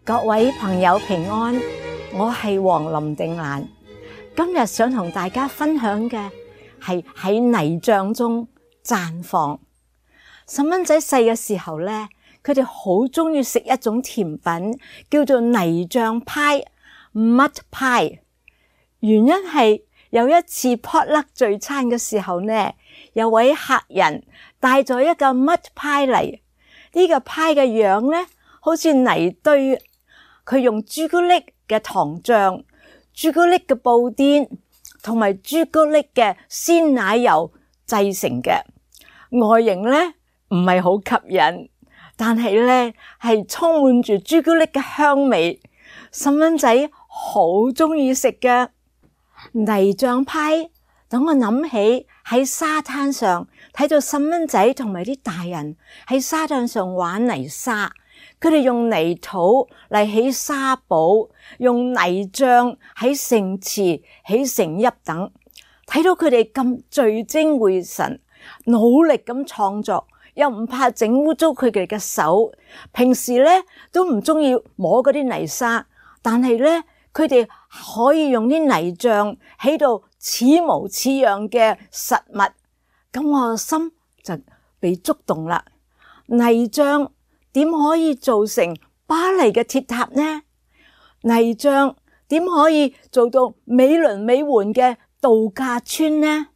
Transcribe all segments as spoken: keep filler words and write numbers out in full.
各位朋友平安，我係黃林定蘭。今日想同大家分享嘅係喺泥漿中綻放。細蚊仔細嘅時候咧，佢哋好中意食一種甜品，叫做泥漿派 （mud pie）。原因係有一次 potluck 聚餐嘅時候呢，有位客人帶咗一個 mud pie 嚟，呢個派嘅樣咧好似泥堆。佢用朱古力嘅糖漿、朱古力嘅布甸同埋朱古力嘅鮮奶油製成嘅，外形咧唔係好吸引，但係咧係充滿住朱古力嘅香味，細蚊仔好中意食嘅泥漿派。等我諗起喺沙灘上睇到細蚊仔同埋啲大人喺沙灘上玩泥沙。佢哋用泥土嚟起沙堡，用泥漿喺城池起成邑等，睇到佢哋咁聚精會神，努力咁創作，又唔怕整污糟佢哋嘅手。平時咧都唔中意摸嗰啲泥沙，但係咧佢哋可以用啲泥漿起到似模似樣嘅實物，咁我個心就被觸動啦。泥漿點可以做成巴黎嘅鐵塔呢？泥漿點可以做到美輪美奐嘅度假村呢？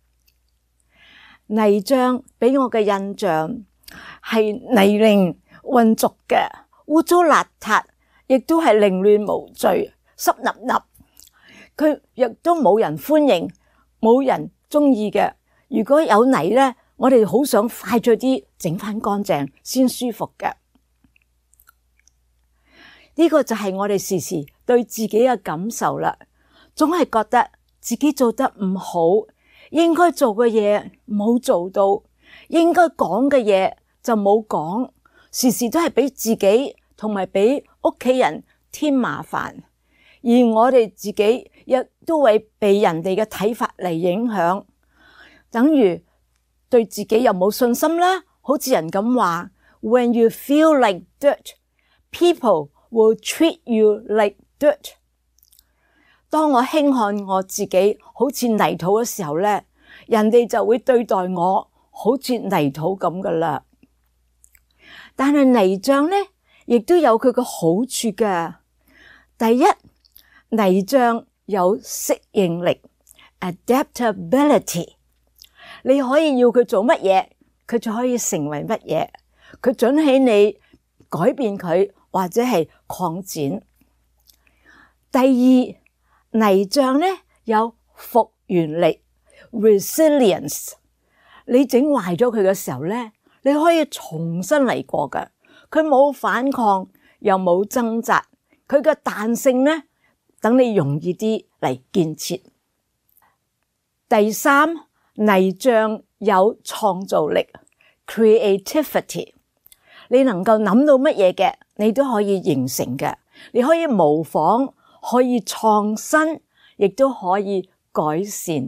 泥漿俾我嘅印象係泥濘混濁嘅，污糟邋遢，亦都係凌亂無序，濕立立。佢亦都冇人歡迎，冇人中意嘅。如果有泥咧，我哋好想快咗啲整翻乾淨先舒服嘅。呢個就係我哋時時對自己嘅感受啦，總係覺得自己做得唔好，應該做嘅嘢冇做到，應該講嘅嘢就冇講，時時都係俾自己同埋俾屋企人添麻煩，而我哋自己亦都會被人哋嘅睇法嚟影響，等於對自己又冇信心啦。好似人咁話 ，When you feel like dirt, people will treat you like dirt。當我輕看我自己好似泥土嘅時候咧，人哋就會對待我好似泥土咁噶啦。但係泥漿咧，亦都有佢嘅好處噶。第一，泥漿有適應力 （adaptability）。你可以要佢做乜嘢，佢就可以成為乜嘢。佢准許你改變佢，或者係擴展。第二，泥漿咧有復原力 resilience。你整壞咗佢嘅時候咧，你可以重新嚟過㗎。佢冇反抗，又冇掙扎，佢嘅彈性咧，等你容易啲嚟建設。第三，泥漿有創造力 creativity。你能夠諗到乜嘢嘅，你都可以形成嘅。你可以模仿，可以創新，亦都可以改善。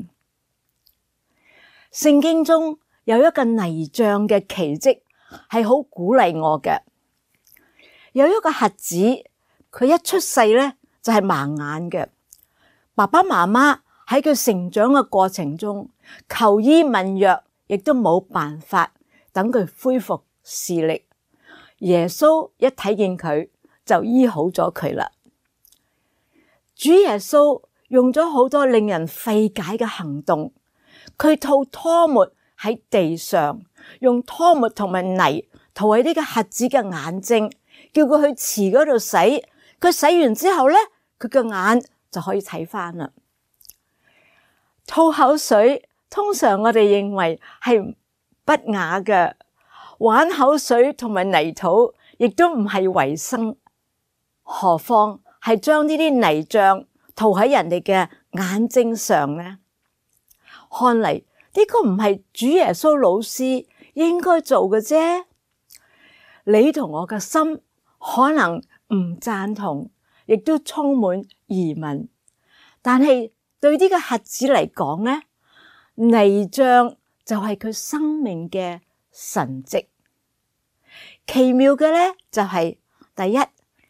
聖經中有一個泥漿嘅奇蹟，係好鼓勵我嘅。有一個瞎子，佢一出世咧就係盲眼嘅。爸爸媽媽喺佢成長嘅過程中，求醫問藥，亦都冇辦法等佢恢復視力。耶穌一睇見佢就醫好咗佢啦。主耶穌用咗好多令人費解嘅行動，佢吐唾沫喺地上，用唾沫同埋泥塗喺呢個瞎子嘅眼睛，叫佢去池嗰度洗。佢洗完之後咧，佢嘅眼就可以睇翻啦。吐口水通常我哋認為係不雅嘅。玩口水同埋泥土亦都唔係衛生，何況係將呢啲泥漿塗喺人哋嘅眼睛上呢？看嚟呢個唔係主耶穌老師應該做嘅啫。你同我嘅心可能唔贊同，亦都充滿疑問，但係對呢個瞎子嚟講呢，泥漿就係佢生命嘅神蹟。奇妙嘅咧就係、是、第一，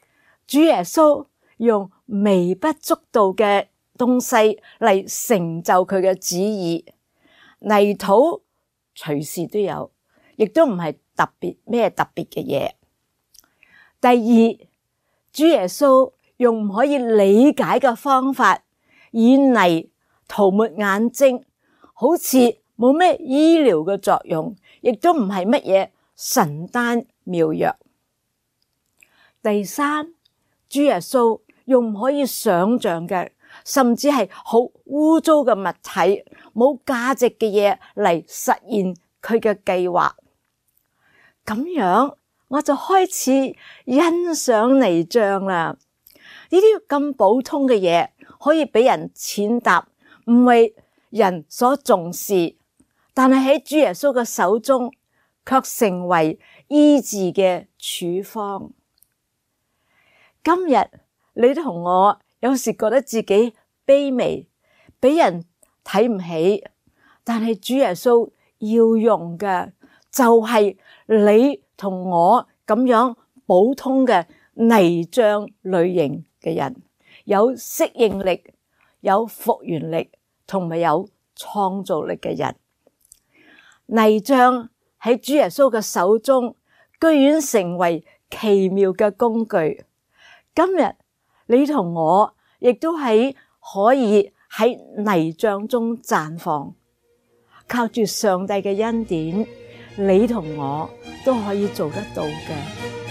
主耶穌用微不足道嘅東西嚟成就佢嘅旨意，泥土隨時都有，亦都唔係特別咩特別嘅嘢。第二，主耶穌用唔可以理解嘅方法，以泥塗抹眼睛，好似冇咩醫療嘅作用，亦都唔係乜嘢神丹妙藥。第三，主耶穌用唔可以想象嘅，甚至係好污糟嘅物體，冇價值嘅嘢嚟實現佢嘅計劃。咁樣我就開始欣賞泥像啦。呢啲咁普通嘅嘢可以俾人踐踏，唔為人所重視，但係喺主耶穌嘅手中卻成為醫治嘅處方。今日你同我有時覺得自己卑微，俾人睇唔起，但係主耶穌要用嘅就係你同我咁樣普通嘅泥像類型嘅人，有適應力、有復原力同埋有創造力嘅人。泥像喺主耶穌嘅手中，居然成為奇妙嘅工具。今日你同我亦都係可以喺泥像中綻放，靠住上帝嘅恩典，你同我都可以做得到嘅。